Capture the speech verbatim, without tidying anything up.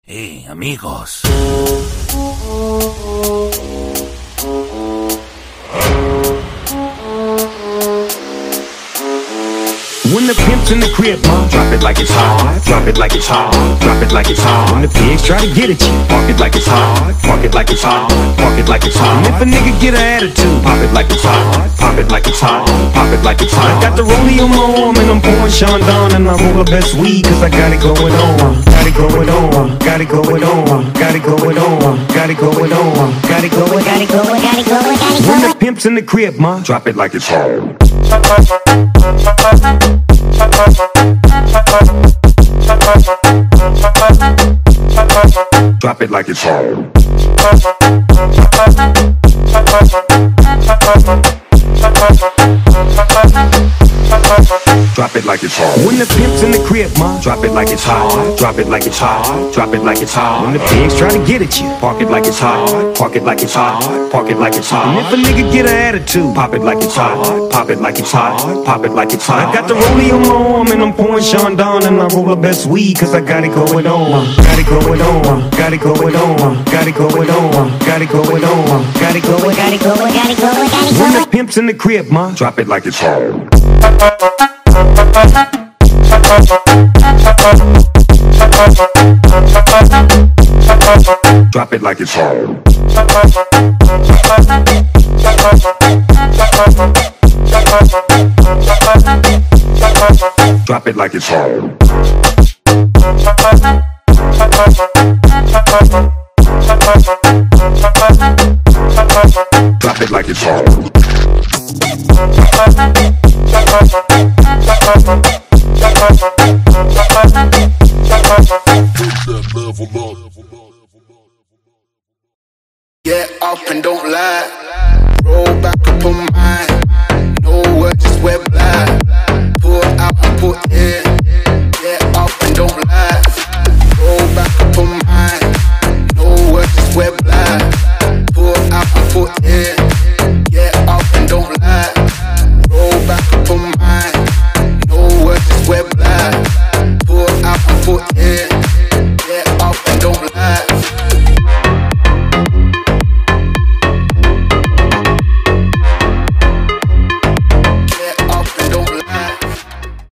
Hey, amigos. When the pimp's in the crib, ma, drop it like it's hot, drop it like it's hot, drop it like it's hot. When the pigs try to get at you, park it like it's hot, park it like it's hot, park it like it's hot. And if a nigga get an attitude, pop it like it's hot, pop it like it's hot, pop it like it's hot. I got the rollie on my arm and I'm pouring Sean Don and I roll the best weed cause I got it going on, got it going on, got it going on, got it going on, got it going on, got it going, got it going, got it going, got it going. When the pimp's in the crib, ma, drop it like it's hot. Drop it like it's hot. Drop it like it's hot. When the pimp's in the crib, ma, drop it like it's hot. Drop it like it's hot. Drop it like it's hot. When the pigs try to get at you, park it like it's hot. Park it like it's hot. Park it like it's hot. And if a nigga get an attitude, pop it like it's hot. Pop it like it's hot. Pop it like it's hot. I got the rollie on my arm and I'm pouring Sean Don and I roll the best weed cause I got it going on. Got it going on. Got it going on. Got it going on. Got it going on. Got it going. Got it going. Got it going. Got it going. When the pimp's in the crib, ma, drop it like it's hot. Drop it like it's hot. Drop it like it's hot. Drop it like it's hot. Get up and don't lie. Roll back.